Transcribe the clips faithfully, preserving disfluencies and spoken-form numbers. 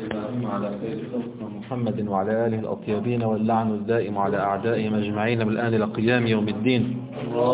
على سيدنا محمد وعلى آله الأطيبين واللعن الدائم على أعدائهم أجمعين من الآن إلى قيام يوم الدين.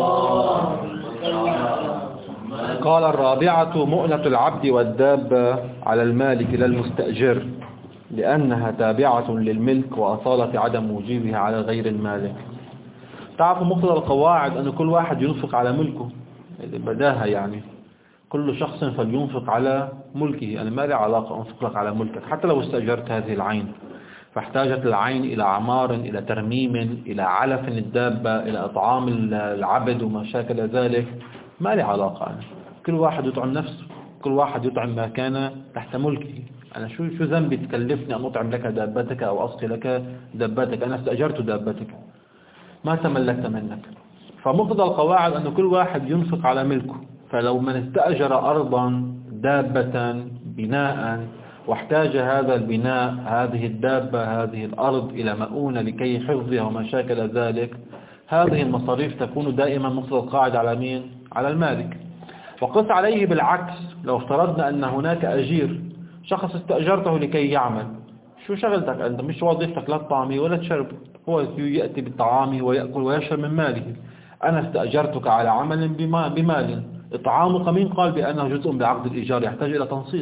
قال الرابعة مؤنة العبد والدابة على المالك لا المستأجر، لأنها تابعة للملك وأصالة عدم وجوبها على غير المالك. تعرفوا مقتضى القواعد أن كل واحد ينفق على ملكه، بداها يعني كل شخص فلينفق على ملكه. أنا ما لي علاقة أنفق لك على ملكك حتى لو استأجرت هذه العين، فاحتاجت العين إلى عمار، إلى ترميم، إلى علف للدابة، إلى إطعام العبد وما شاكل ذلك. ما لي علاقة أنا. كل واحد يطعم نفسه، كل واحد يطعم ما كان تحت ملكه. أنا شو شو ذنبي تكلفني أن أطعم لك دابتك أو أسقي لك دابتك؟ أنا استأجرت دابتك، ما تملكت منك. فمقتضى القواعد أن كل واحد ينفق على ملكه. فلو من استأجر أرضا دابة بناء واحتاج هذا البناء، هذه الدابة، هذه الأرض إلى مؤونة لكي حفظها وما شاكل ذلك، هذه المصاريف تكون دائما مقتضى القاعدة على مين؟ على المالك. وقس عليه بالعكس، لو افترضنا أن هناك أجير، شخص استأجرته لكي يعمل، شو شغلتك أنت؟ مش وظيفتك لا تطعمي ولا تشرب، هو يأتي بالطعام ويأكل ويشرب من ماله. أنا استأجرتك على عمل بمال، إطعامك مين قال بأنه جزء بعقد الإيجار يحتاج إلى تنصيص؟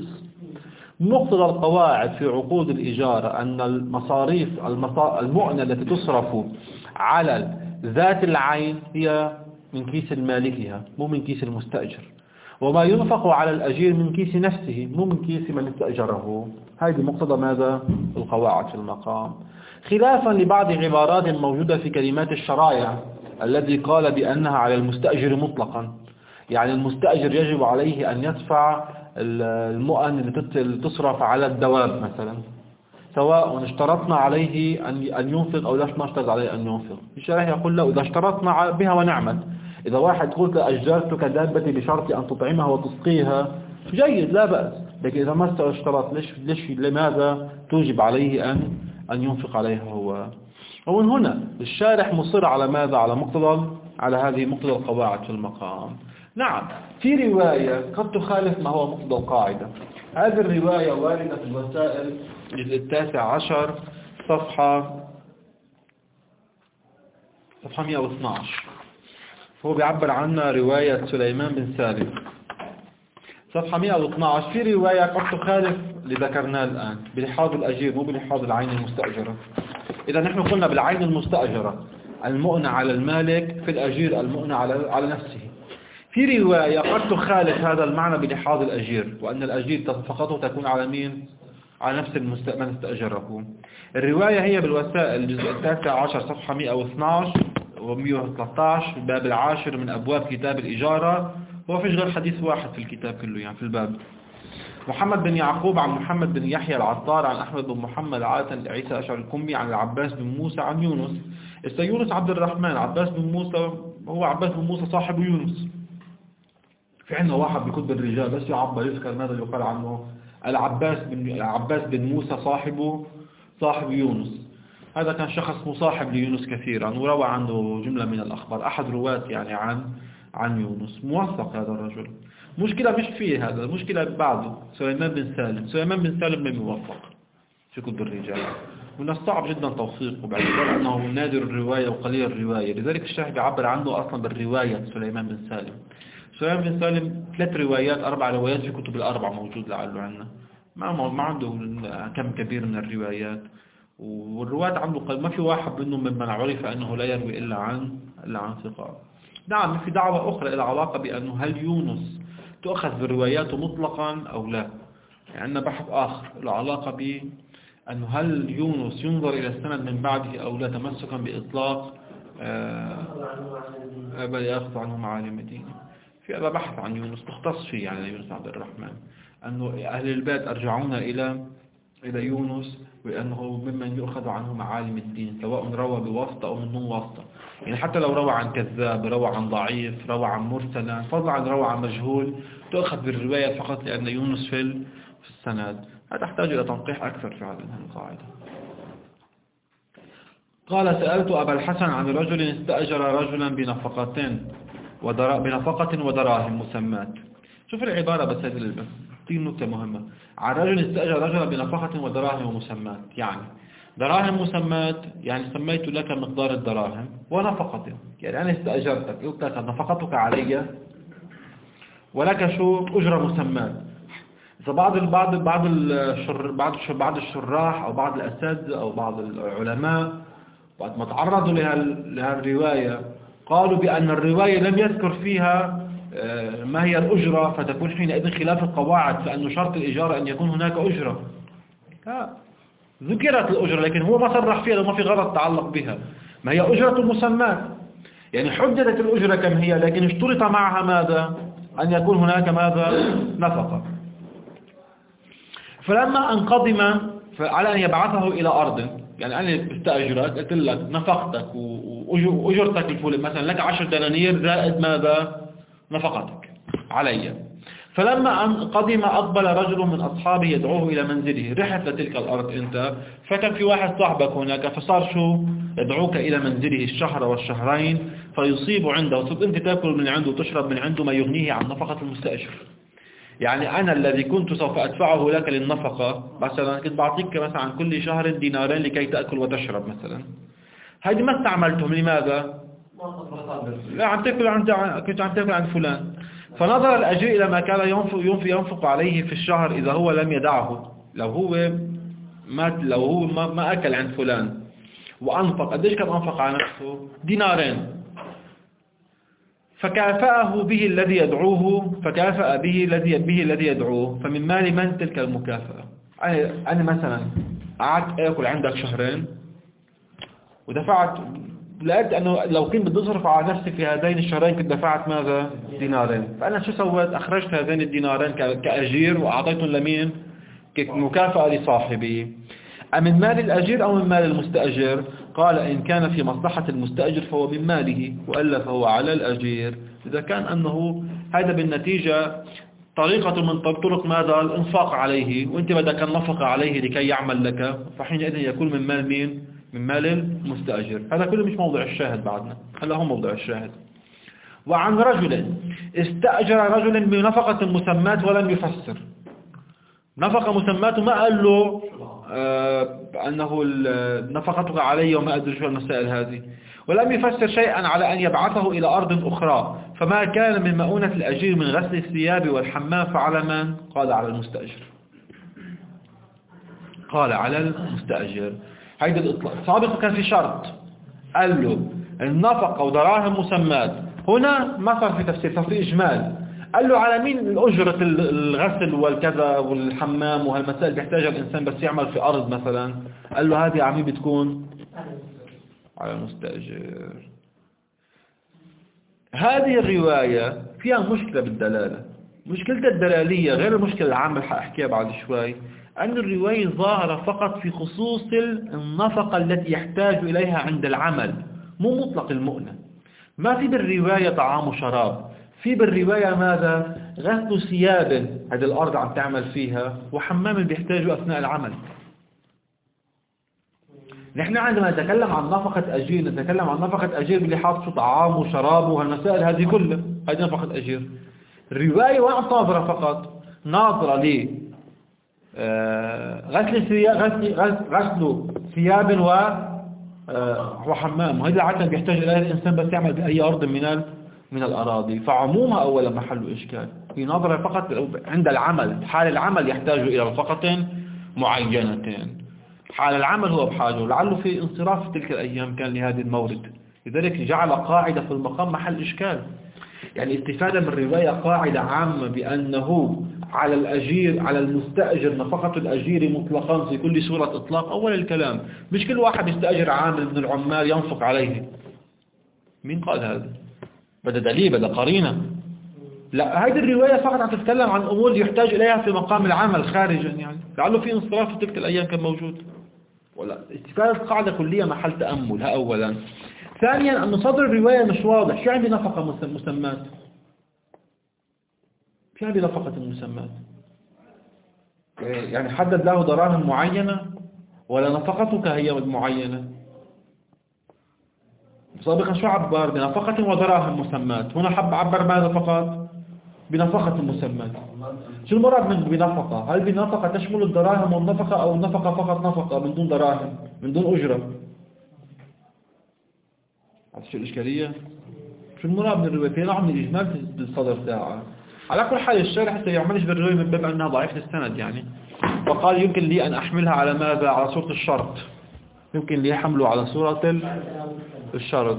مقتضى القواعد في عقود الإيجار أن المصاريف المؤنة التي تصرف على ذات العين هي من كيس مالكها مو من كيس المستأجر، وما ينفق على الأجير من كيس نفسه مو من كيس من استأجره. هذه مقتضى ماذا؟ القواعد في المقام، خلافا لبعض عبارات موجودة في كلمات الشرائع الذي قال بأنها على المستأجر مطلقا. يعني المستأجر يجب عليه أن يدفع المؤن اللي تصرف على الدواب مثلا، سواء اشترطنا عليه أن ينفق أو لا ما اشترط عليه أن ينفق. الشرائع يقول له إذا اشترطنا بها ونعمل. إذا واحد قلت أجرتك دابتي بشرط أن تطعمها وتسقيها، جيد لا بأس، لكن إذا ما اشترط ليش ليش لماذا توجب عليه أن أن ينفق عليها هو؟ ومن هنا الشارح مصر على ماذا؟ على مقتضى على هذه مقتضى القواعد في المقام. نعم، في رواية قد تخالف ما هو مقتضى القاعدة. هذه الرواية واردة في الوسائل الجزء التاسع عشر صفحة صفحة مئة واثني عشر. هو بيعبر عنها رواية سليمان بن سالم صفحة مئة واثني عشر. في رواية قد تخالف لذكرناه الآن بلحاظ الأجير مو بلحاظ العين المستأجرة. إذا نحن قلنا بالعين المستأجرة المؤنة على المالك، في الأجير المؤنة على على نفسه. في رواية قد تخالف هذا المعنى بلحاظ الأجير، وأن الأجير فقط تكون على مين؟ على نفس من استأجره. الرواية هي بالوسائل الجزء التاسع عشر صفحة مئة واثني عشر ومئة وثلاثة عشر الباب العاشر من أبواب كتاب الإجارة، وفيش غير حديث واحد في الكتاب كله يعني في الباب. محمد بن يعقوب عن محمد بن يحيى العطار عن أحمد بن محمد عاتن عيسى أشعر الكمي عن العباس بن موسى عن يونس. است يونس عبد الرحمن، عباس بن موسى هو عباس بن موسى صاحب يونس. في عندنا واحد بيكتب الرجال بس يعبر يذكر ماذا يقال عنه، العباس بن العباس بن موسى صاحبه صاحب يونس. هذا كان شخص مصاحب ليونس كثيرا وروى عنه جملة من الأخبار، أحد رواة يعني عن عن يونس. موثق هذا الرجل. مشكلة مش فيه هذا، المشكلة بعده سليمان بن سالم. سليمان بن سالم ما موثق في كتب الرجال، ومن الصعب جدا توثيقه باعتبار أنه نادر الرواية وقليل الرواية. لذلك الشيخ بيعبر عنه أصلا بالرواية سليمان بن سالم. سليمان بن سالم ثلاث روايات أربع روايات في كتب الأربع موجود لعله عندنا، ما ما عنده كم كبير من الروايات، والروايات عنده ما في واحد منهم ممن عرف أنه لا يروي إلا عن إلا عن ثقات. نعم، في دعوة أخرى إلى علاقة بأنه هل يونس تؤخذ برواياته مطلقا أو لا. يعني عندنا بحث آخر له علاقة بأنه هل يونس ينظر إلى السند من بعده أو لا، تمسكا بإطلاق بل يأخذ عنه معالم الدين. في هذا بحث عن يونس مختص فيه يعني يونس عبد الرحمن، أنه أهل البيت أرجعونا إلى إلى يونس وأنه ممن يؤخذ عنه معالم الدين، سواء روى بواسطة أو من دون واسطة. يعني حتى لو روى عن كذاب، روى عن ضعيف، روى عن مرسلا، فضلا عن روى عن مجهول، تؤخذ بالرواية فقط لأن يونس في في السند. هذا تحتاج إلى تنقيح أكثر في هذه القاعدة. قال سألت أبا الحسن عن رجل استأجر رجلا بنفقتين ودرا بنفقة ودراهم مسمات. شوف العبارة بس هذه دي نقطة مهمة. عن رجل استأجر رجلا بنفقة ودراهم مسمات. يعني دراهم مسمات يعني سميت لك مقدار الدراهم ونفقته، يعني أنا استأجرتك قلت لك نفقتك علي ولك شو أجرة مسمات. فبعض بعض بعض الشر بعض بعض الشراح أو بعض الأساتذة أو بعض العلماء وقت ما تعرضوا لهالرواية قالوا بأن الرواية لم يذكر فيها ما هي الأجرة، فتكون حينئذ خلاف القواعد، فأن شرط الإجارة أن يكون هناك أجرة. ذكرت الأجرة لكن هو ما صرح فيها وما في غرض تعلق بها، ما هي أجرة مسمات، يعني حددت الأجرة كم هي، لكن اشترط معها ماذا؟ أن يكون هناك ماذا؟ نفقة. فلما أنقضم على أن يبعثه إلى أرض، يعني أنا استأجرك قلت لك نفقتك وأجرتك الفول مثلا لك عشر دنانير زائد ماذا؟ نفقتك علي. فلما قدم أقبل رجل من أصحابه يدعوه إلى منزله، رحت لتلك الأرض أنت، فكان في واحد صاحبك هناك، فصار شو يدعوك إلى منزله الشهر والشهرين، فيصيب عنده وصرت أنت تأكل من عنده وتشرب من عنده ما يغنيه عن نفقة المستأجر. يعني أنا الذي كنت سوف أدفعه لك للنفقة مثلا كنت بعطيك مثلا عن كل شهر دينارين لكي تأكل وتشرب مثلا، هذه ما استعملتهم لماذا؟ لا عم تأكل عند كنت عم تأكل عند فلان. فنظر الأجير إلى ما كان ينفق, ينفق, ينفق عليه في الشهر إذا هو لم يدعه، لو هو ما لو هو ما, ما أكل عند فلان وأنفق قديش كان أنفق على نفسه؟ دينارين. فكافأه به الذي يدعوه فكافأ به الذي به الذي يدعوه. فمن مال من تلك المكافأة؟ أنا مثلا قعدت أكل عندك شهرين ودفعت، لقيت أنه لو كنت بدي أصرف على نفسي في هذين الشهرين كنت دفعت ماذا؟ دينارين. فأنا شو سويت؟ أخرجت هذين الدينارين كأجير وأعطيتهم لمين؟ كمكافأة لصاحبي. أمن مال الأجير أو من مال المستأجر؟ قال إن كان في مصلحة المستأجر فهو من ماله، وإلا فهو على الأجير. إذا كان أنه هذا بالنتيجة طريقة من طرق ماذا؟ الإنفاق عليه، وإنت بدك النفقة عليه لكي يعمل لك، فحينئذ يكون من مال مين؟ من مال المستأجر. هذا كله مش موضوع الشاهد بعدنا، هذا هو موضوع الشاهد. وعن رجل استأجر رجل بنفقة مسمات ولم يفسر. نفقة مسمات ما قال له آه أنه نفقتك علي وما أدري شو المسائل هذه، ولم يفسر شيئا على أن يبعثه إلى أرض أخرى. فما كان من مؤونة الأجير من غسل الثياب والحمام فعلى من؟ قال على المستأجر. قال على المستأجر. هيدا الإطلاق. سابقا كان في شرط قال له النفقة ودراهم مسمات، هنا ما صار في تفسير، صار في إجمال. قال له على مين الأجرة الغسل والكذا والحمام وهالمسائل بيحتاجها الإنسان بس يعمل في أرض مثلا؟ قال له هذه عمي بتكون على المستأجر. هذه الرواية فيها مشكلة بالدلالة. مشكلة الدلالية غير المشكلة العامة اللي حأحكيها بعد شوي، أن الرواية ظاهرة فقط في خصوص النفقة التي يحتاج إليها عند العمل، مو مطلق المؤنة. ما في بالرواية طعام وشراب، في بالرواية ماذا؟ غسل ثياب هذه الأرض عم تعمل فيها، وحمام بيحتاجه أثناء العمل. نحن عندما نتكلم عن نفقة أجير نتكلم عن نفقة أجير اللي حاطه طعام وشراب وهالمسائل هذه كلها، هذه نفقة أجير. الرواية وين ناظرة فقط؟ ناظرة ليه غسل غسل ثياب و وحمام، وهذا عادة بيحتاج إليه الإنسان بس يعمل بأي أرض من من الأراضي، فعمومها أولا محل إشكال. في نظرة فقط عند العمل، حال العمل يحتاج إلى نفقة معينة، حال العمل هو بحاجه، لعله في انصراف في تلك الأيام كان لهذه المورد، لذلك جعل قاعدة في المقام محل إشكال. يعني استفادة من الرواية قاعدة عامة بأنه على الأجير على المستأجر نفقة الأجير مطلقا في كل سورة إطلاق. أول الكلام مش كل واحد يستأجر عامل من العمال ينفق عليه. مين قال هذا؟ بدأ دليل، بدأ قرينة. لا، هذه الرواية فقط عم تتكلم عن أمور يحتاج إليها في مقام العمل خارجا، يعني لعله في انصراف في تلك الأيام كان موجود. ولا استفادة قاعدة كلية محل تأمل. ها أولا. ثانيا أن صدر الرواية مش واضح. شو عندي نفقة مسمات؟ شو عندي نفقة المسمات؟ يعني حدد له دراهم معينة ولا نفقتك هي معينة؟ سابقا شو عبر بنفقة ودراهم مسمات، هنا حب عبر ماذا فقط؟ بنفقة المسمى. شو المراد من بنفقة؟ هل بنفقة تشمل الدراهم والنفقة أو النفقة فقط نفقة من دون دراهم من دون أجرة؟ عرفت شو الإشكالية؟ شو المراد من الرواية؟ في نوع من الإجمال بالصدر ساعة. على كل حال الشارح سيعملش بالرواية من باب أنها ضعيفة السند يعني، وقال يمكن لي أن أحملها على ماذا؟ على صورة الشرط، يمكن لي حمله على صورة الشرط.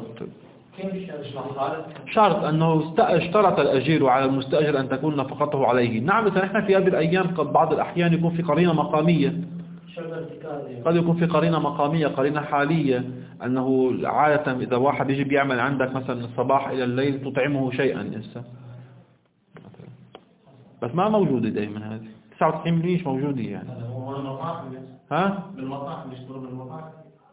شرط أنه اشترط الأجير على المستأجر أن تكون نفقته عليه. نعم، إذا نحن في هذه الأيام قد بعض الأحيان يكون في قرينة مقامية، قد يكون في قرينة مقامية، قرينة حالية، أنه عادة إذا واحد يجي بيعمل عندك مثلا من الصباح إلى الليل تطعمه شيئا لسه، بس ما موجودة دائما هذه، تسعة وتسعين بالمئة مش موجودة يعني. ها؟ بالمطاعم يشتروا بالمطاعم.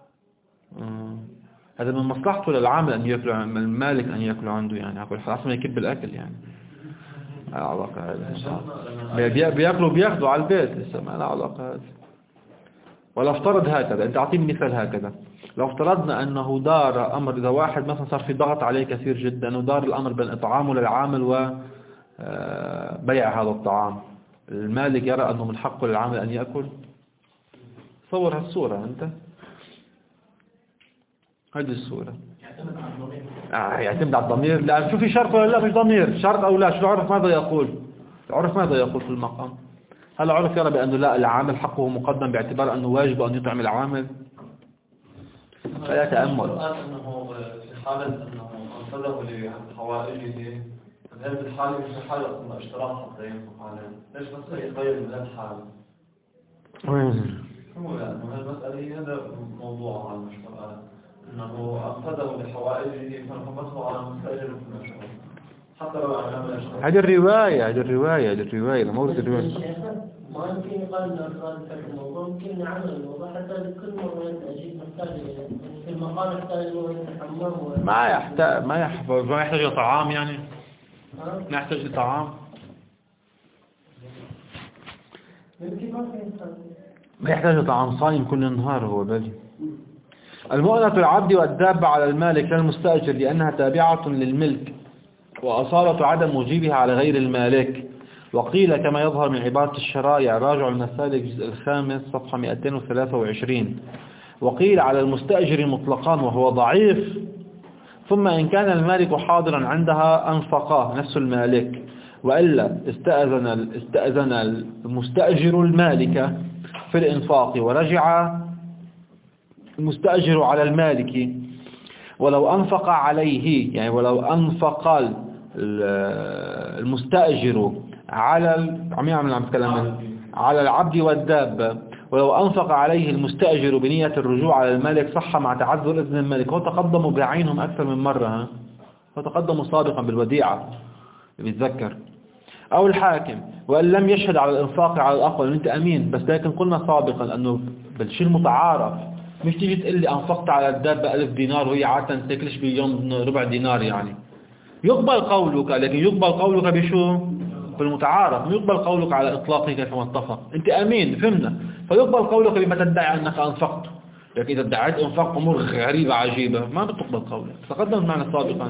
هذا من مصلحته للعامل أن يأكل، من المالك أن يأكل عنده يعني، أقول خلاص ما يكب الأكل يعني. ما له علاقة هذا، بيأكلوا بياخدوا على البيت لسه، ما له علاقة هذا. ولا افترض هكذا، أنت أعطيني مثال هكذا، لو افترضنا أنه دار أمر، إذا واحد مثلا صار في ضغط عليه كثير جدا ودار الأمر بين إطعامه للعامل وبيع هذا الطعام، المالك يرى أنه من حقه للعامل أن يأكل. صور هالصورة أنت، هذه الصورة. يعتمد على الضمير. آه يعتمد على الضمير. لا شو في شرط ولا لا؟ مش ضمير، شرط أو لا. شو العرف ماذا يقول؟ العرف ماذا يقول في المقام؟ هل العرف يرى بأنه لا، العامل حقه مقدم باعتبار أنه واجب أن يطعم العامل؟ فلا تأمل. أنه في حالة أنه أنفذه لحوائجه، في هذه الحالة مش حالة أنه اشتراط حتى ينفق عليه، ليش بس يغير من الحالة؟ هو لأنه هالمسألة هذا موضوع على المشتركات، أنه أنفذه لحوائجه فانفقته على المستأجر في المشروع حتى لو عمل شرط. هذه الرواية، هذه الرواية، هذه الرواية مورد الرواية. ما يمكن يقال أن الرواية في الموضوع، يمكن نعمل الموضوع حتى لكل مرة أجيب محتاج في المقام يحتاج الحمام. ما يحتاج ما يحتاج ما يحتاج طعام يعني. ما يحتاج طعام. ما يحتاج طعام، صايم كل النهار هو بل. المؤنة العبد والدابة على المالك للمستأجر لأنها تابعة للملك وأصالة عدم وجيبها على غير المالك. وقيل كما يظهر من عبارة الشرائع راجع المسالك الجزء الخامس صفحة مئتين وثلاثة وعشرين. وقيل على المستأجر مطلقا وهو ضعيف. ثم إن كان المالك حاضرا عندها أنفقاه نفس المالك، وإلا استأذن استأذن المستأجر المالك في الإنفاق ورجع المستأجر على المالك ولو أنفق عليه، يعني ولو أنفق المستأجر على على العبد والدابة، ولو أنفق عليه المستأجر بنية الرجوع على المالك صح مع تعذر إذن المالك. هو تقدموا بعينهم أكثر من مرة، ها هو تقدموا سابقا بالوديعة بيتذكر، أو الحاكم، وإن لم يشهد على الإنفاق على الأقوى أنت أمين. بس لكن قلنا سابقا أنه بالشيء المتعارف، مش تيجي تقول لي أنفقت على الدابة ألف دينار وهي عادة تاكلش بيوم ربع دينار يعني. يقبل قولك، لكن يقبل قولك بشو؟ بالمتعارف. يقبل قولك على إطلاقه كما اتفق، أنت أمين فهمنا، فيقبل قولك بما تدعي أنك أنفقت. لكن إذا ادعيت أنفق أمور غريبة عجيبة ما بتقبل قولك. تقدم معنا سابقا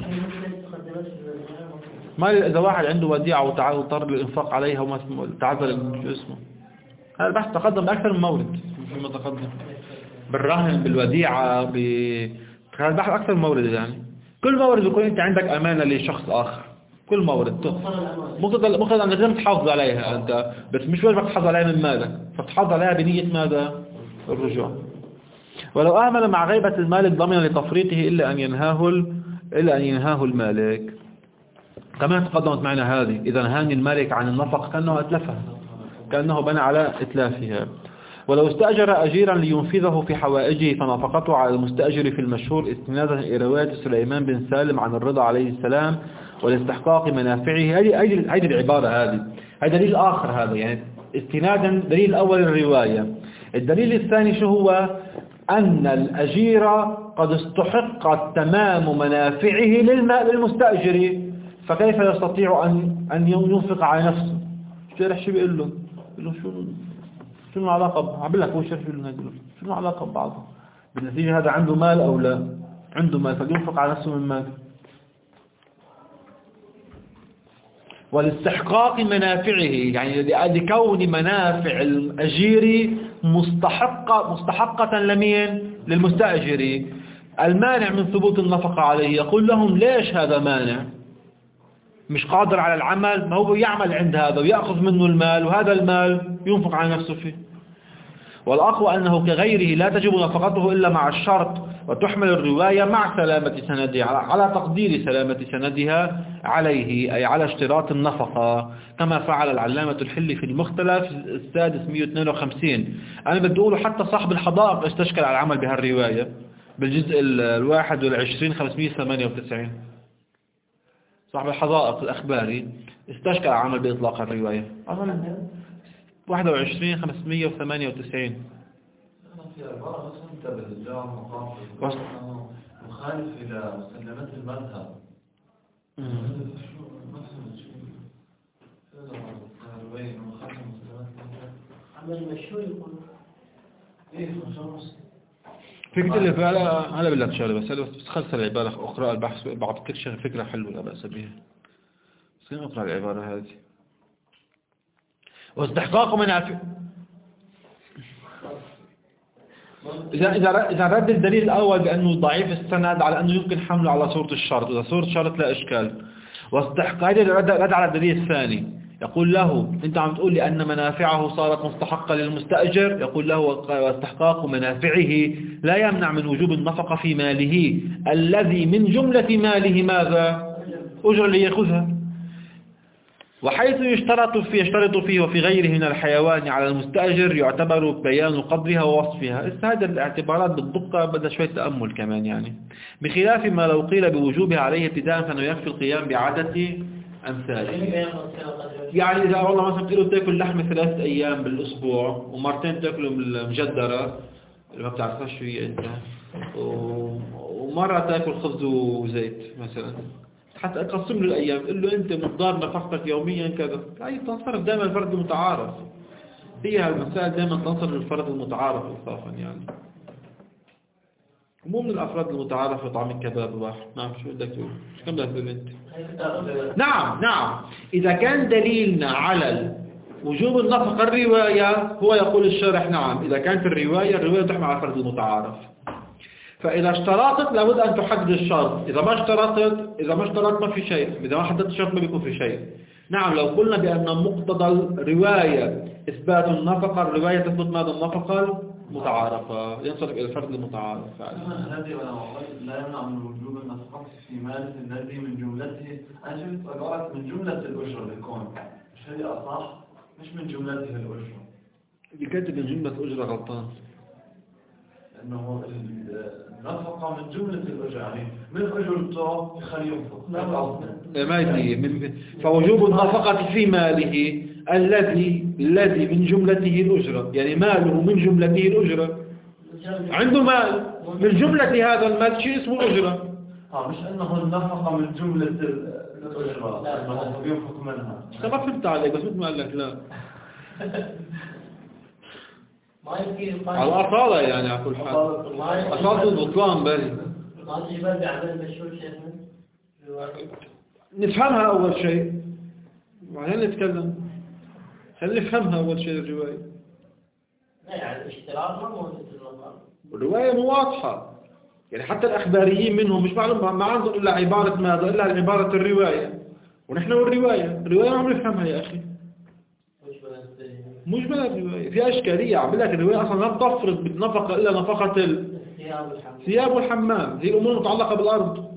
ما إذا واحد عنده وديعة وطلب الإنفاق عليها وما تعذر اسمه، هذا البحث تقدم بأكثر من مورد فيما تقدم بالرهن بالوديعة ب... هذا البحث أكثر من مورد يعني. كل مورد يكون أنت عندك أمانة لشخص آخر، كل مورد مقتضى مقتضى أنك لازم تحافظ عليها أنت، بس مش واجبك تحافظ عليها من مالك، فتحافظ عليها بنية ماذا؟ الرجوع. ولو أهمل مع غيبة المالك ضمن لتفريطه إلا أن ينهاه ال... إلا أن ينهاه المالك. كما تقدمت معنا هذه، إذا نهاني المالك عن النفق كأنه أتلفها، كأنه بنى على إتلافها. ولو استأجر أجيرا لينفذه في حوائجه فنفقته على المستأجر في المشهور استنادا إلى رواية سليمان بن سالم عن الرضا عليه السلام ولاستحقاق منافعه. هذه هذه العبارة، هذه هذا دليل آخر، هذا يعني استنادا دليل الأول الرواية. الدليل الثاني شو هو؟ أن الأجير قد استحق تمام منافعه للمستأجر، فكيف يستطيع أن أن ينفق على نفسه؟ شو رح شو بيقول له؟ بيقول له شو شو العلاقة؟ عبد لك هو شرح له هذا، شو العلاقة ببعضها؟ بالنتيجة هذا عنده مال أو لا؟ عنده مال، فلينفق على نفسه من مال. ولاستحقاق منافعه، يعني لكون منافع الأجير مستحقة مستحقة لمين؟ للمستأجر. المانع من ثبوت النفقة عليه يقول لهم ليش هذا مانع؟ مش قادر على العمل، ما هو يعمل عند هذا ويأخذ منه المال، وهذا المال ينفق على نفسه فيه. والأقوى أنه كغيره لا تجب نفقته إلا مع الشرط، وتحمل الرواية مع سلامة سندها على تقدير سلامة سندها عليه، أي على اشتراط النفقة، كما فعل العلامة الحلي في المختلف السادس مئة واثنين وخمسين. أنا بدي أقوله حتى صاحب الحدائق استشكل على العمل بهالرواية بالجزء الواحد والعشرين خمسمئة وثمانية وتسعين. صاحب الحدائق الأخباري استشكل على العمل بإطلاق الرواية واحد وعشرين خمسمئة وثمانية وتسعين. في عبارة بس أنت بالجامعة مقاطع مخالف إلى مسلمات المذهب. عمل مشهور يقول إيه خمسة فكرة اللي فعلا هلا بالله تشاري بس بس خلص العبارة أقرأ البحث بعطيك شيء فكرة حلوة لا بأس بها. بس أقرأ العبارة هذه. واستحقاق منافع. إذا إذا إذا رد الدليل الأول بأنه ضعيف السند على أنه يمكن حمله على صورة الشرط، إذا صورة الشرط لا إشكال. واستحقاق هذا رد رد على الدليل الثاني، يقول له أنت عم تقول لي أن منافعه صارت مستحقة للمستأجر، يقول له واستحقاق منافعه لا يمنع من وجوب النفقة في ماله الذي من جملة ماله ماذا؟ أجر اللي يأخذها. وحيث يشترط في يشترط فيه وفي غيره من الحيوان على المستأجر يعتبر بيان قدرها ووصفها. هذه الاعتبارات بالدقة بدها شوية تأمل كمان يعني، بخلاف ما لو قيل بوجوبها عليه ابتداء فإنه يكفي القيام بعادة أمثاله. يعني إذا والله مثلا تقولوا تاكل لحمة ثلاثة أيام بالأسبوع ومرتين تاكلوا المجدرة اللي ما بتعرفها شو هي أنت، ومرة تاكل خبز وزيت مثلا، حتى أقسم له الأيام قل له أنت مقدار نفقتك يوميا كذا. هي تنصرف دائما الفرد المتعارف، هي هالمسائل دائما تنصرف للفرد المتعارف إنصافا يعني، مو من الأفراد المتعارف في طعم الكباب واحد. نعم شو بدك تقول؟ شو كم بدك تقول أنت؟ نعم نعم إذا كان دليلنا على وجوب النفقة الرواية هو يقول الشارح نعم، إذا كانت الرواية الرواية تحمل على الفرد المتعارف. فإذا اشترطت لابد أن تحدد الشرط، إذا ما اشترطت إذا ما اشترطت ما في شيء، إذا ما حددت الشرط ما بيكون في شيء. نعم لو قلنا بأن مقتضى الرواية إثبات النفقة، الرواية تثبت ماذا؟ النفقة المتعارفة، ينصرف إلى الفرد المتعارف. الذي لا يمنع من وجوب النفقة في مال الذي من جملته، أنا شفت عبارة من جملة الأجرة بيكون مش هذه أصح، مش من جملته الأجرة. اللي كاتب من جملة أجرة غلطان، إنه النفقة من جملة الأجرة، يعني من أجرته يخلي ينفق. ما يدري من فوجوب النفقة في ماله الذي الذي من جملته الأجرة، يعني ماله من جملته الأجرة، عنده مال من جملة هذا المال شيء اسمه الأجرة. آه مش أنه النفقة من جملة الأجرة أنه بينفق منها. ما فهمت عليك بس مثل ما قال لك لا على الأصالة يعني على كل حال أصالة البطلان بالي. نفهمها أول شيء وبعدين نتكلم، خلينا نفهمها أول شيء الرواية. لا يعني الاشتراط ما موجود في المقام. الرواية مو واضحة يعني، حتى الأخباريين منهم مش معلوم ما عندهم إلا عبارة ماذا إلا عبارة الرواية، ونحن والرواية الرواية ما عم نفهمها يا أخي، مجمل الرواية فيها إشكالية. عم لك الرواية أصلا لا تفرض بالنفقة إلا نفقة الثياب والحمام، هي الأمور المتعلقة بالأرض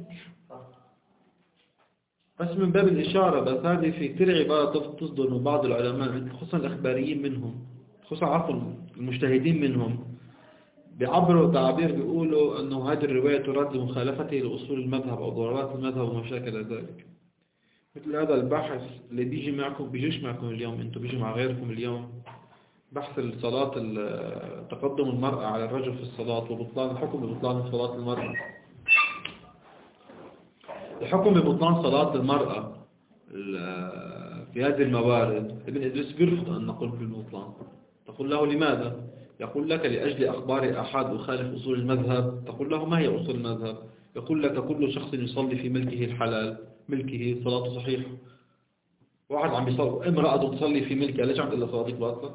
بس من باب الإشارة. بس هذه في كثير عبارة تصدر من بعض العلماء خصوصا الأخباريين منهم، خصوصا عفوا المجتهدين منهم، بيعبروا تعبير بيقولوا أنه هذه الرواية ترد لمخالفته لأصول المذهب أو ضرورات المذهب وما شاكل ذلك. مثل هذا البحث اللي بيجي معكم بيجيش معكم اليوم، انتم بيجي مع غيركم اليوم، بحث الصلاة تقدم المرأة على الرجل في الصلاة وبطلان الحكم ببطلان صلاة المرأة. الحكم ببطلان صلاة المرأة في هذه الموارد ابن إدريس بيرفض أن نقول بالبطلان. تقول له لماذا؟ يقول لك لأجل أخبار أحد يخالف أصول المذهب. تقول له ما هي أصول المذهب؟ يقول لك كل شخص يصلي في ملكه الحلال ملكه صلاته صحيحة. واحد عم بيصلي، امرأة تصلي في ملكها، ليش عم تقول لها صلاتك باطلة؟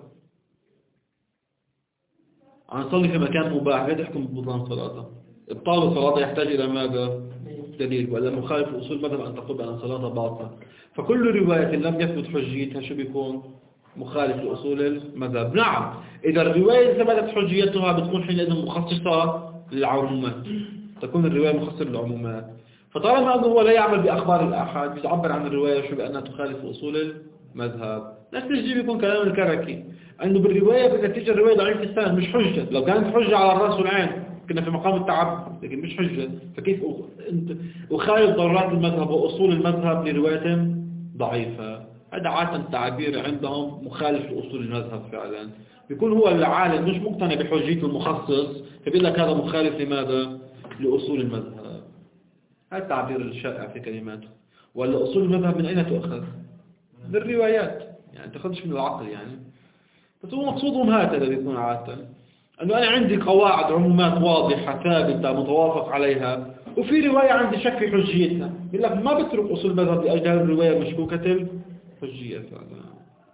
عم نصلي في مكان مباح، ليه تحكم ببطلان صلاتها؟ ابطال صلاتها يحتاج إلى ماذا؟ دليل. ولا مخالف أصول مذهب أن تقول بأن صلاتها باطلة. فكل رواية لم يثبت حجيتها شو بيكون؟ مخالف لأصول المذهب. نعم، إذا الرواية ثبتت حجيتها بتكون حينئذ مخصصة للعمومات، تكون الرواية مخصصة للعمومات. فطالما أنه هو لا يعمل بأخبار الأحد بيعبر عن الرواية شو بأنها تخالف أصول المذهب. نفس الشيء بيكون كلام الكركي أنه بالرواية بدها تيجي الرواية ضعيفة السند مش حجة. لو كانت حجة على الرأس والعين كنا في مقام التعبد، لكن مش حجة. فكيف أنت أخالف ضرورات المذهب وأصول المذهب لرواية ضعيفة؟ هذا عادة تعبير عندهم مخالف لأصول المذهب فعلا. بيكون هو العالم مش مقتنع بحجية المخصص فبيقول لك هذا مخالف لماذا؟ لأصول المذهب. هذا التعبير الشائع في كلماته. ولا أصول المذهب من أين تؤخذ؟ من الروايات، يعني تأخذش من العقل يعني. بس هو مقصودهم هكذا بيكون عادة، أنه أنا عندي قواعد عمومات واضحة ثابتة متوافق عليها، وفي رواية عندي شك في حجيتها، بيقول لك ما بترك أصول المذهب لأجل الرواية مشكوكة الحجية فعلا.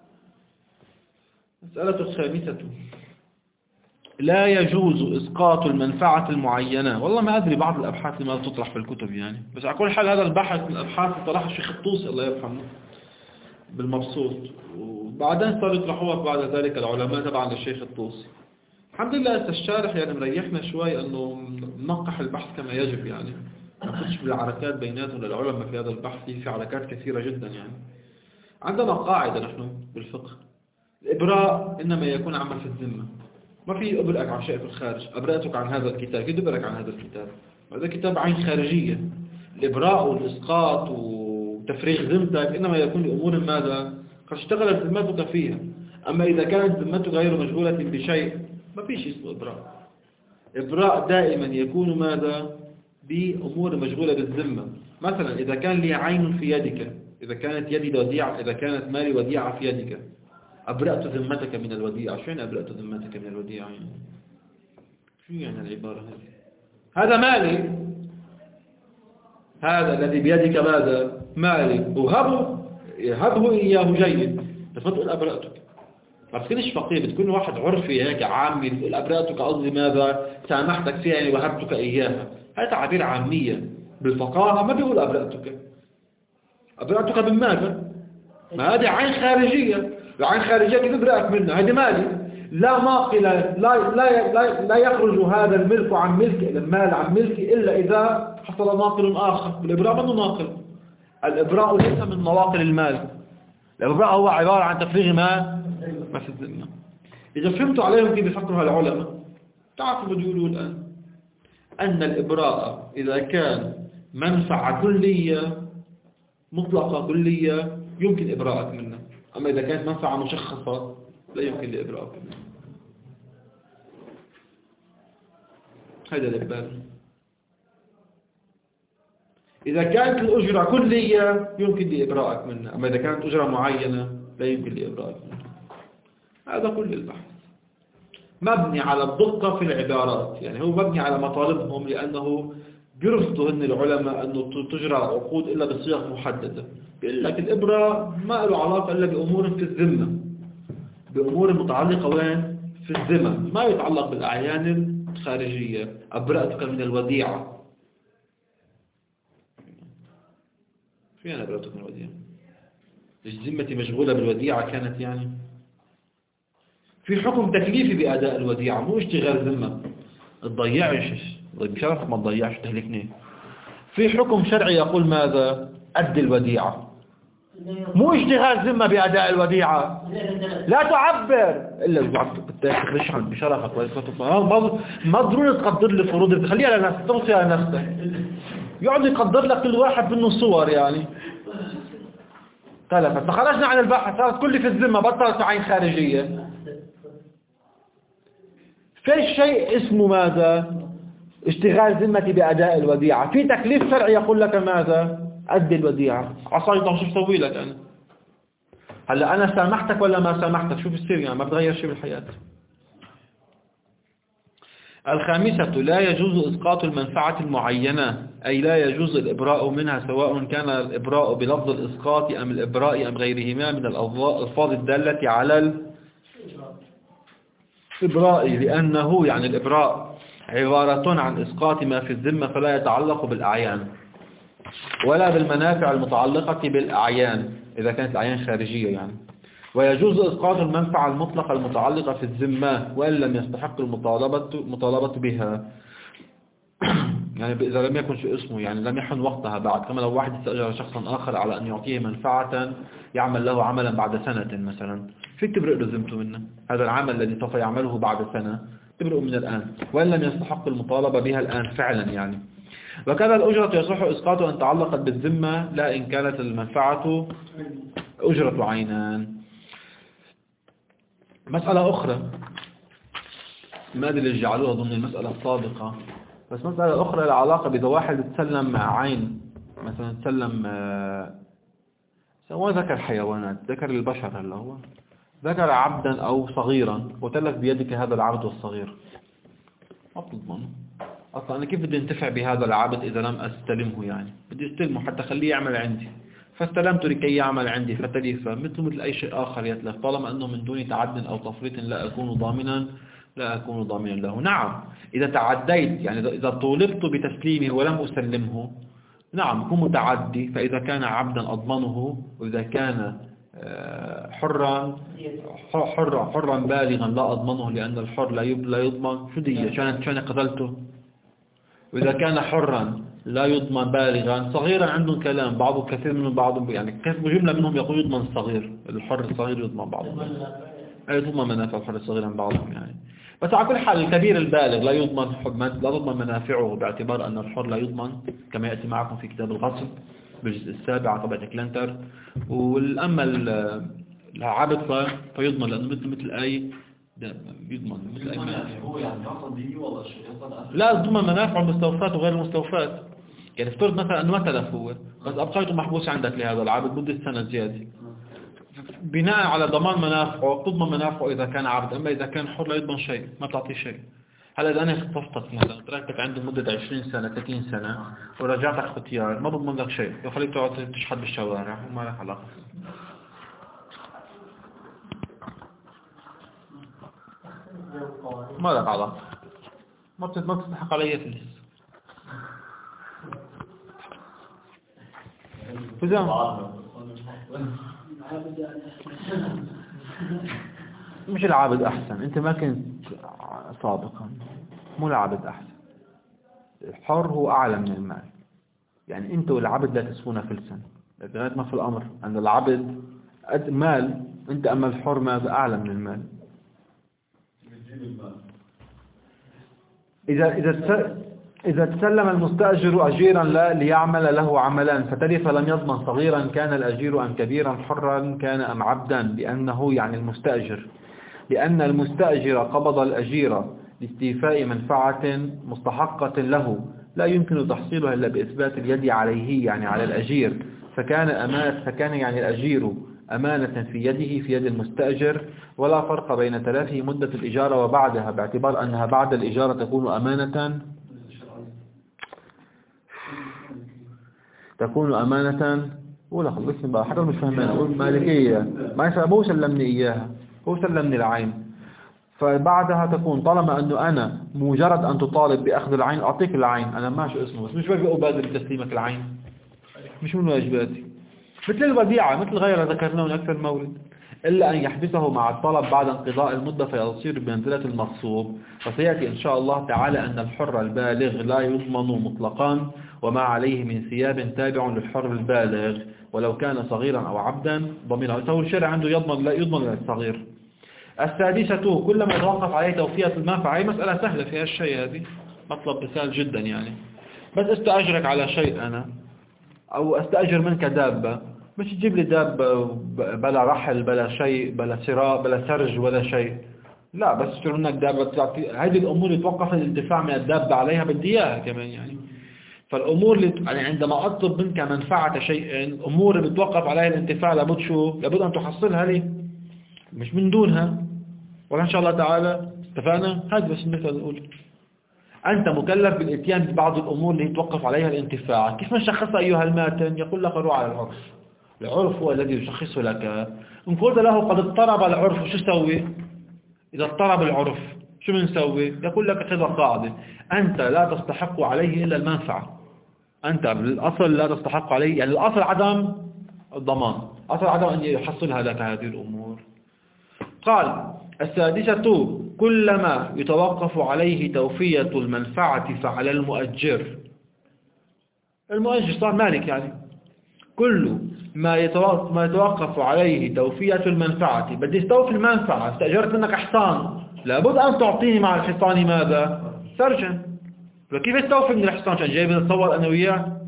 مسألة الخامسة: لا يجوز إسقاط المنفعة المعينة. والله ما أدري بعض الأبحاث لما تطرح في الكتب يعني، بس على كل حال هذا البحث من الأبحاث طرحها الشيخ الطوسي الله يرحمه بالمبسوط، وبعدين صار يطرحوها بعد ذلك العلماء تبعا للشيخ الطوسي. الحمد لله الشارح يعني مريحنا شوي أنه ننقح البحث كما يجب يعني، ما كنتش بالعركات بيناتهم للعلماء في هذا البحث، في عركات كثيرة جدا يعني. عندنا قاعدة نحن بالفقه: الإبراء إنما يكون عمل في الذمة. ما في أبرئك عن شيء في الخارج، أبرأتك عن هذا الكتاب، كيف أبرئك عن هذا الكتاب؟ هذا كتاب عين خارجية. الإبراء والإسقاط وتفريغ ذمتك إنما يكون لأمور ماذا؟ قد اشتغلت ذمتك فيها. أما إذا كانت ذمتك غير مشغولة بشيء ما فيش اسمه إبراء. إبراء دائما يكون ماذا؟ بأمور مشغولة بالذمة. مثلا إذا كان لي عين في يدك، إذا كانت يدي وديعة، إذا كانت مالي وديعة في يدك، أبرأت ذمتك من الوديعة. شو يعني أبرأت ذمتك من الوديعة يعني؟ شو يعني العبارة هذه؟ هذا مالي، هذا الذي بيدك ماذا؟ مالي، وهبه هبه إياه جيد، فتقول أبرأتك. ما بتكونش فقيه، بتكون واحد عرفي هيك عامي بتقول أبرأتك، قصدي ماذا؟ سامحتك فيها يعني وهبتك إياها. هذا تعبير عامية. بالفقاهة ما بيقول أبرأتك. أبرأتك من ماذا؟ ما هذه عين خارجية. العين خارجية كيف أبرأك منها؟ هذه مالي، لا ناقل، لا لا لا لا يخرج هذا الملك عن ملك المال عن ملكي إلا إذا حصل ناقل آخر. الإبراء منه ناقل. الإبراء ليس من نواقل المال. الإبراء هو عبارة عن تفريغ ما ما في الذمة. إذا فهمتوا عليهم كيف بيفكروا العلماء تعرفوا بيقولوا الآن أن الإبراء إذا كان منفعة كلية مطلقة كلية يمكن إبراءك منها، أما إذا كانت منفعة مشخصة لا يمكن لإبراءك منها. هذا الإبراء. إذا كانت الأجرة كلية يمكن لإبراءك منها، أما إذا كانت أجرة معينة لا يمكن لإبراءك منها. هذا كل البحث مبني على الدقة في العبارات، يعني هو مبني على مطالبهم، لأنه بيرفضوا هن العلماء أنه تجرى عقود إلا بصيغ محددة. بيقول لك الإبرة ما له علاقة إلا بأمور في الذمة، بأمور متعلقة وين؟ في الذمة، ما يتعلق بالأعيان الخارجية. أبرأتك من الوديعة. شو يعني أبرأتك من الوديعة؟ ذمتي مشغولة بالوديعة كانت يعني في حكم تكليفي بأداء الوديعة، مو اشتغال ذمة. تضيعش بشرف ما تضيعش تهلكني. في حكم شرعي يقول ماذا؟ أد الوديعة، مو اشتغال ذمة بأداء الوديعة. لا تعبر إلا بتخرج عن بشرفك. ما ضروري تقدر لي فروض، خليها على نفسك، توصي على نفسك. يقعد يقدر لك كل واحد منه صور يعني. تلفت. فخرجنا عن البحث، صارت كل في الذمة، بطلت عين خارجية. في شيء اسمه ماذا؟ اشتغال ذمتي بأداء الوديعة. في تكليف شرعي يقول لك ماذا؟ أدي الوديعة. عصاي طب شو بسوي لك أنا؟ هلا أنا سامحتك ولا ما سامحتك؟ شو بصير يعني؟ ما بتغير شيء بالحياة. الخامسة لا يجوز إسقاط المنفعة المعينة، أي لا يجوز الإبراء منها سواء كان الإبراء بلفظ الإسقاط أم الإبراء أم غيرهما من الألفاظ الدالة على الإبراء، لأنه يعني الإبراء عبارة عن إسقاط ما في الذمة فلا يتعلق بالأعيان ولا بالمنافع المتعلقة بالأعيان إذا كانت الأعيان خارجية يعني. ويجوز إسقاط المنفعة المطلقة المتعلقة في الذمة وإن لم يستحق المطالبة مطالبة بها يعني إذا لم يكن شيء اسمه يعني لم يحن وقتها بعد، كما لو واحد استأجر شخصا آخر على أن يعطيه منفعة يعمل له عملا بعد سنة مثلا، فيك تبرئ ذمته منه، هذا العمل الذي سوف يعمله بعد سنة تبرئ من الآن وإن لم يستحق المطالبة بها الآن فعلا يعني. وكذا الأجرة يصح إسقاطها أن تعلقت بالذمة لا إن كانت المنفعة أجرة عينان. مسألة أخرى ما أدري اللي جعلوها ضمن المسألة السابقة، بس مسألة أخرى العلاقة بإذا واحد تسلم مع عين مثلا تسلم سواء ذكر حيوانات ذكر البشر اللي هو ذكر عبدا أو صغيرا وتلف بيدك هذا العبد والصغير، ما بتضمنه أصلا. أنا كيف بدي انتفع بهذا العبد إذا لم أستلمه؟ يعني بدي استلمه حتى خليه يعمل عندي، فاستلمته لكي يعمل عندي فتلف مثل مثل أي شيء آخر يتلف، طالما أنه من دون تعد أو تفريط لا أكون ضامنا لا أكون ضامنا له. نعم إذا تعديت يعني إذا طولبت بتسليمه ولم أسلمه نعم يكون متعدي، فإذا كان عبدا أضمنه وإذا كان حرا حرا حرا بالغا لا أضمنه لأن الحر لا لا يضمن شو دي شان شان قتلته. وإذا كان حرا لا يضمن بالغا صغيرا عندهم كلام بعض كثير منهم بعضهم يعني جملة منهم يقول يضمن الصغير، الحر الصغير يضمن بعضهم أي يضمن منافع الحر الصغير عن بعضهم يعني. بس على كل حال الكبير البالغ لا يضمن لا تضمن منافعه باعتبار أن الحر لا يضمن كما يأتي معكم في كتاب الغصب بالجزء السابع طبعة كلانتر. والأما العبد فيضمن لأنه مثل مثل أي يضمن مثل أي منافع. هو يعني يقصد به والله شيء لا يضمن منافع المستوفات وغير المستوفات. يعني افترض مثلا أنه ما تلف هو بس أبقيته محبوس عندك لهذا العبد مدة سنة زيادة، بناء على ضمان منافعه تضمن منافعه إذا كان عبد، أما إذا كان حر لا يضمن شيء ما بتعطيه شيء. هلا إذا أنا اختصتك مثلا تركتك عندي مدة عشرين سنة ثلاثين سنة ورجعتك اختيار ما بضمن لك شيء، يخليك تقعد تشحد بالشوارع وما لك علاقة. ما لك علاقة ما بتستحق علي فلوس. فزام مش العابد أحسن، أنت ما كنت سابقا مو العابد أحسن. الحر هو أعلى من المال، يعني أنت والعبد لا تسوون فلسا لغاية ما في الأمر أن العبد مال أنت أما الحر ماذا أعلى من المال. إذا إذا إذا تسلم المستأجر أجيرا لا ليعمل له عملان فتلف لم يضمن صغيرا كان الأجير أم كبيرا حرا كان أم عبدا، لأنه يعني المستأجر لأن المستأجر قبض الأجير لاستيفاء منفعة مستحقة له لا يمكن تحصيلها إلا بإثبات اليد عليه يعني على الأجير، فكان أمان فكان يعني الأجير أمانة في يده في يد المستأجر، ولا فرق بين تلافه مدة الإجارة وبعدها باعتبار أنها بعد الإجارة تكون أمانة تكون أمانة ولا خلصني بقى حتى مش فاهمين أقول مالكية ما يسأبوه سلمني إياها هو سلمني العين، فبعدها تكون طالما أنه أنا مجرد أن تطالب بأخذ العين أعطيك العين أنا ماشي اسمه بس مش واجب أبادر بتسليمك العين مش من واجباتي، مثل الوديعة مثل غيرها ذكرناه من أكثر مورد، إلا أن يحبسه مع الطلب بعد انقضاء المدة فيصير بمنزلة المغصوب. وسيأتي إن شاء الله تعالى أن الحر البالغ لا يضمن مطلقا وما عليه من ثياب تابع للحر البالغ ولو كان صغيرا أو عبدا ضمينه، فهو الشرع عنده يضمن لا يضمن للصغير. السادسة كلما يتوقف عليه توفية المنفعة، هي مسألة سهلة في هالشيء هذه مطلب سهل جدا يعني، بس استأجرك على شيء أنا أو استأجر منك دابة مش تجيب لي دابة بلا رحل بلا شيء بلا سراء بلا سرج ولا شيء، لا بس اشتري منك دابة. هذه الأمور يتوقف الانتفاع من الدابة عليها بدي إياها كمان يعني. فالأمور اللي يعني عندما أطلب منك منفعة شيء الأمور اللي بتوقف عليها الانتفاع لابد شو لابد أن تحصلها لي مش من دونها، ولا إن شاء الله تعالى اتفقنا. هذا بس مثل نقول أنت مكلف بالإتيان ببعض الأمور اللي يتوقف عليها الانتفاع. كيف نشخصها أيها الماتن؟ يقول لك روح على العرف. العرف هو الذي يشخصه لك. إن قلت له قد اضطرب العرف شو سوي؟ إذا اضطرب العرف شو بنسوي؟ يقول لك كذا قاعدة: أنت لا تستحق عليه إلا المنفعة. أنت بالأصل لا تستحق عليه، يعني الأصل عدم الضمان، أصل عدم أن يحصلها لك هذه الأمور. قال: السادسة: كلما يتوقف عليه توفية المنفعة فعلى المؤجر. المؤجر صار مالك يعني. كل ما يتوقف عليه توفية المنفعة، بدي استوفي المنفعة، استأجرت منك حصان، لابد أن تعطيني مع الحصان ماذا؟ سرجا. فكيف استوفي من الحصان؟ كان جايب نتصور أنا وياه.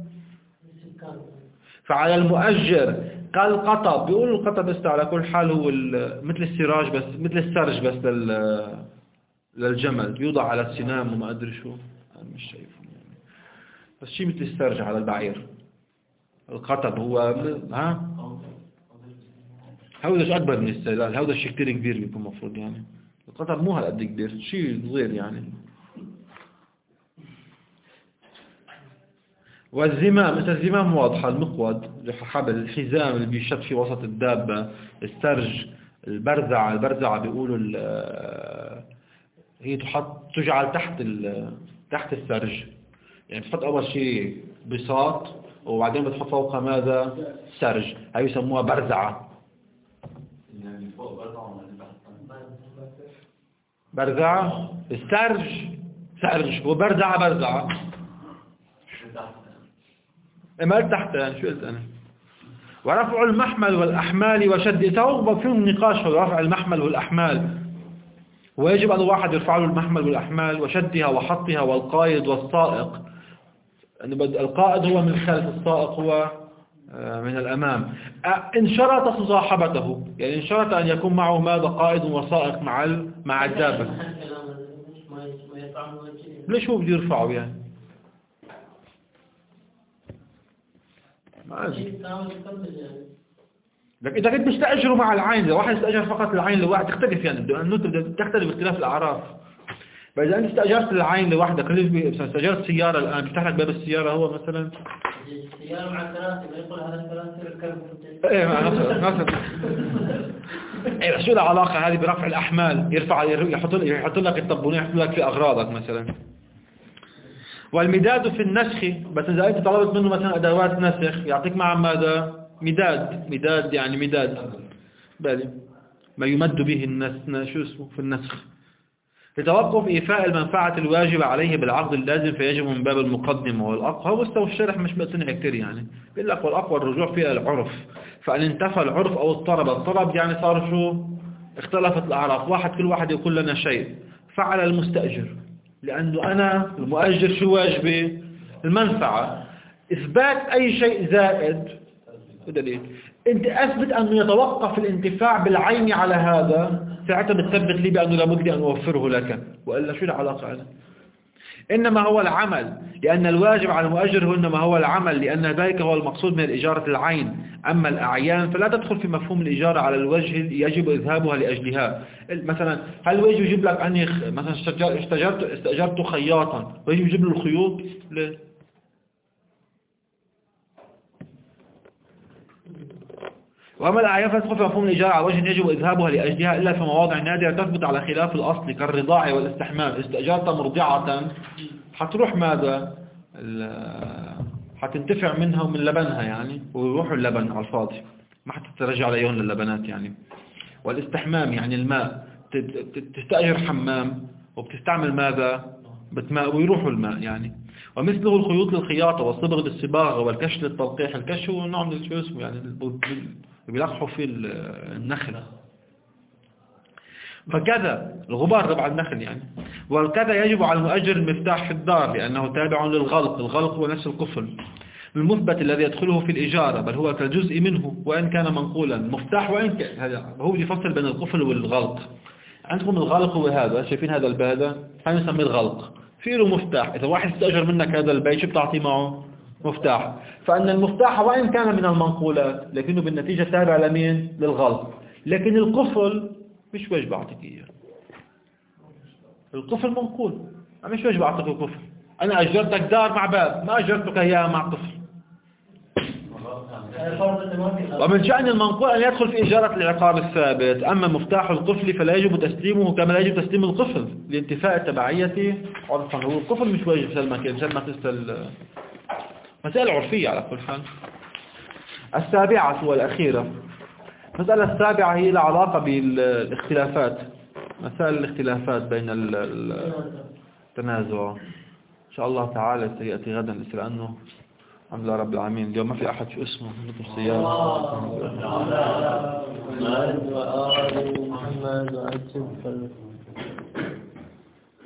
فعلى المؤجر. قال القطب، بيقولوا القطب بس على كل حال هو مثل السراج بس، مثل السرج بس للجمل، بيوضع على السنام وما أدري شو، أنا مش شايفه يعني. بس شيء مثل السرج على البعير. القطب هو ها هودش أكبر من السلال، هودش شيء كتير كبير بيكون مفروض يعني. القطب مو هالقد كبير، شيء صغير يعني. والزمام، مثل الزمام واضحة، المقود، حبل، الحزام اللي بيشد في وسط الدابة، السرج، البرزعة. البرزعة بيقولوا هي تحط تجعل تحت تحت السرج، يعني تحط أول شيء بساط وبعدين بتحط فوقها ماذا؟ سرج. هاي يسموها برزعة. يعني فوق برزعة ولا برزعة السرج سرج وبرزعة برزعة. ما قلت تحت يعني، شو قلت أنا؟ ورفع المحمل والأحمال وشد. توقف فيهم نقاش في رفع المحمل والأحمال، ويجب أن الواحد يرفع له المحمل والأحمال وشدها وحطها، والقائد والسائق. القائد هو من الخلف، السائق هو من الأمام. إن شرط مصاحبته، يعني إن شرط أن يكون معه ماذا؟ قائد وسائق مع مع الدابة. ليش هو بده يرفعه يعني؟ لكن إذا كنت بتستأجره مع العين، لو واحد استأجر فقط العين لواحد تختلف يعني، تختلف باختلاف الأعراف. فإذا أنت استأجرت العين لوحدك، مثلا استأجرت سيارة الآن، بيفتح لك باب السيارة هو مثلا السيارة مع الكراسي، ما يقول هذا الكراسي ركبه. إيه مثلا مثلا إيه شو العلاقة هذه برفع الأحمال؟ يرفع يحط يحط لك الطبونة، يحط لك في أغراضك مثلا. والمداد في النسخ، بس إذا أنت طلبت منه مثلا أدوات نسخ يعطيك معها ماذا؟ مداد. مداد يعني مداد بالي ما يمد به النسخ، شو اسمه في النسخ. لتوقف إيفاء المنفعة الواجبة عليه بالعقد اللازم، فيجب من باب المقدمة والأقوى. هو مستوى الشرح مش مقتنع كتير يعني، بيقول لك والأقوى الرجوع فيها العرف. فأن انتفى العرف أو اضطرب، اضطرب يعني صار شو؟ اختلفت الأعراف، واحد كل واحد يقول لنا شيء. فعل المستأجر، لأنه أنا المؤجر شو واجبي؟ المنفعة. إثبات أي شيء زائد بدليل. أنت أثبت أنه يتوقف الانتفاع بالعين على هذا، ساعتها بتثبت لي بأنه لابد أن أوفره لك، وإلا شو العلاقة هذا؟ إنما هو العمل، لأن الواجب على المؤجر هو إنما هو العمل، لأن ذلك هو المقصود من الإجارة العين. أما الأعيان فلا تدخل في مفهوم الإجارة على الوجه يجب إذهابها لأجلها. مثلا هل يجب يجيب لك أني مثلا استأجرت استأجرت خياطا ويجب يجيب له الخيوط؟ ليه؟ وأما الأعيان فتدخل في مفهوم الإجارة على وجه يجب إذهابها لأجلها إلا في مواضع نادرة تثبت على خلاف الأصل كالرضاع والاستحمام. استأجرت مرضعة حتروح ماذا؟ حتنتفع منها ومن لبنها يعني، ويروحوا اللبن على الفاضي، ما حتترجع عليهم للبنات يعني. والاستحمام يعني الماء، تستأجر حمام وبتستعمل ماذا؟ بتماء ويروحوا الماء يعني. ومثله الخيوط للخياطة والصبغ للصباغة والكش للتلقيح. الكش هو نوع من شو اسمه يعني بيلقحوا في النخل، فكذا الغبار تبع النخل يعني. وكذا يجب على المؤجر المفتاح في الدار، لأنه تابع للغلق. الغلق هو نفس القفل المثبت الذي يدخله في الإجارة، بل هو كجزء منه وإن كان منقولا. مفتاح وإن كان هذا هو يفصل بين القفل والغلق. عندكم الغلق هو هذا، شايفين هذا الباب هذا هنسميه الغلق، فيه له مفتاح. إذا واحد استأجر منك هذا البيت شو بتعطي معه؟ مفتاح. فأن المفتاح وإن كان من المنقولات لكنه بالنتيجة تابع لمين؟ للغلق. لكن القفل مش واجب أعطيك إياه، القفل منقول مش واجب أعطيك كفل. أنا أجرتك دار مع باب، ما أجرتك إياها مع طفل. ومن شأن المنقول أن يدخل في إجارة العقار الثابت. أما مفتاح القفل فلا يجب تسليمه كما لا يجب تسليم القفل لانتفاء التبعية عرفا. هو القفل مش واجب سلمك مثل ما تسأل مسألة عرفية على كل حال. السابعة والأخيرة، المسألة السابعة هي لها علاقة بالاختلافات، مسائل الاختلافات بين التنازع. إن شاء الله تعالى سيأتي غدا لأنه الحمد لله رب العالمين اليوم ما في أحد شو اسمه نطلب السيارة. محمد وآل محمد وعجب